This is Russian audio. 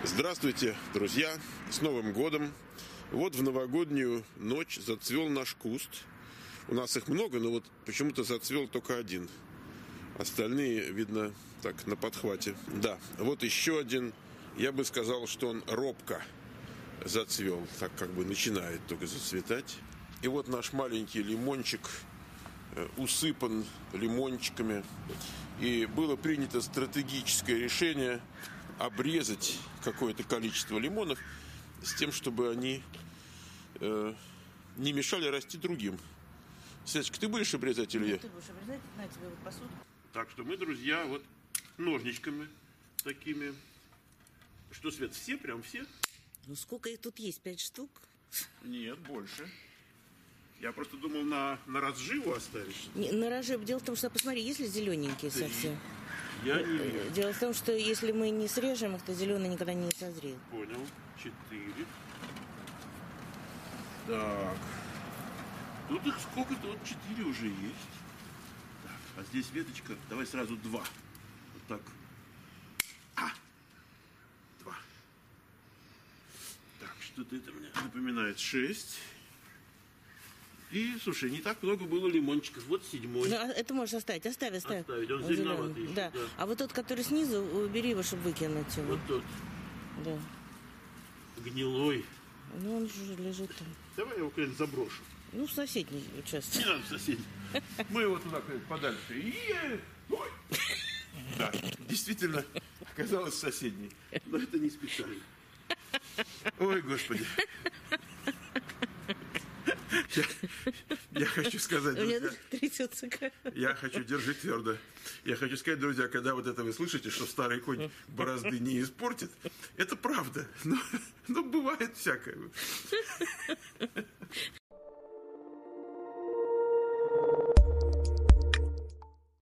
Здравствуйте, друзья! С Новым годом! Вот в новогоднюю ночь зацвел наш куст. У нас их много, но вот почему-то зацвел только один. Остальные, видно, так, на подхвате. Да, вот еще один. Я бы сказал, что он робко зацвел. Так как бы начинает только зацветать. И вот наш маленький лимончик усыпан лимончиками. И было принято стратегическое решение обрезать какое-то количество лимонов с тем, чтобы они не мешали расти другим. Светочка, ты будешь обрезать или я? Ты будешь обрезать, на тебе вот посуду. Так что мы, друзья, вот ножничками такими. Что, Свет, все? Прям все? Ну сколько их тут есть? 5 штук? Нет, больше. Я просто думал на разживу оставить. На роже. Дело в том, что посмотри, есть ли зелененькие совсем? Я не вижу. Дело в том, что если мы не срежем их, то зеленый никогда не созреет. Понял. 4. Так. Тут их сколько-то, вот 4 уже есть. Так, а здесь веточка, давай сразу 2. Вот так. 2. Так, что-то это мне напоминает 6. И, слушай, не так много было лимончиков. Вот 7. Ну, это можешь оставить. Оставь. Оставить, он зеленоватый еще, да. да. А вот тот, который снизу, убери его, чтобы выкинуть его. Вот тот. Да. Гнилой. Ну, он же лежит там. Давай я его куда-нибудь заброшу. Ну, в соседний участок. Не надо в соседний. Мы его туда куда-нибудь подальше. Ой! Да, действительно, оказалось соседний. Но это не специально. Ой, Господи. Я хочу сказать, У меня друзья, трясется. я хочу, держи твердо. Я хочу сказать, друзья, когда вот это вы слышите, что старый конь борозды не испортит, это правда. Но бывает всякое.